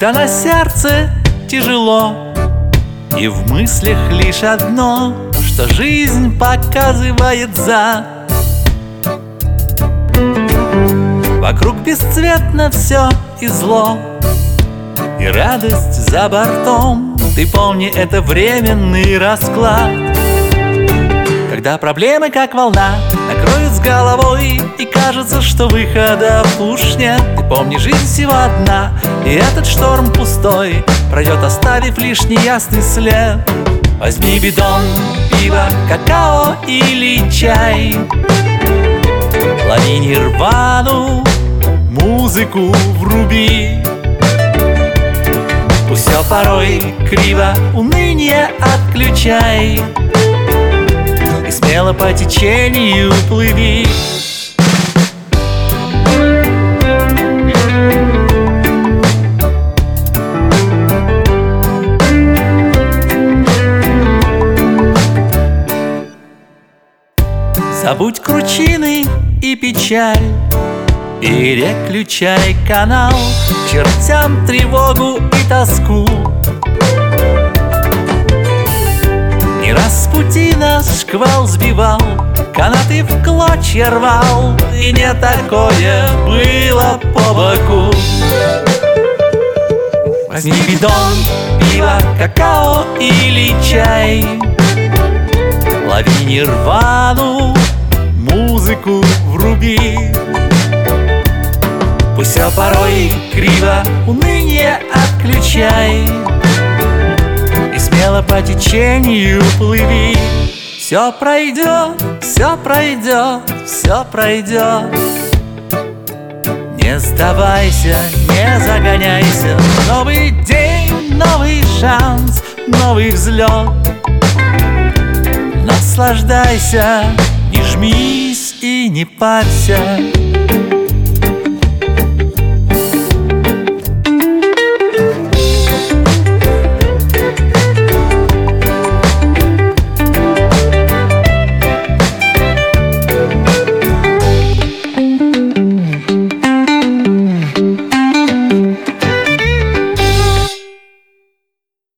Когда на сердце тяжело и в мыслях лишь одно, что жизнь показывает зад. Вокруг бесцветно все и зло, и радость за бортом. Ты помни, это временный расклад. Когда проблемы, как волна, накроют с головой, и кажется, что выхода уж нет. Ты помни, жизнь всего одна, и этот шторм пустой пройдет, оставив лишь неясный след. Возьми бидон, пиво, какао или чай, лови нирвану, музыку вруби. Пусть все порой криво, уныние отключай, и смело по течению плыви. Забудь кручины и печаль, переключай канал, к чертям тревогу и тоску. Не раз с пути нас шквал сбивал, канаты в клочья рвал, и не такое было по боку. Возьми бидон, пиво, какао или чай, лови нирвану, музыку вруби. Пусть все порой криво, уныние отключай, и смело по течению плыви. Все пройдет, все пройдет, все пройдет. Не сдавайся, не загоняйся. Новый день, новый шанс, новый взлет. Наслаждайся, не жмись и не парься.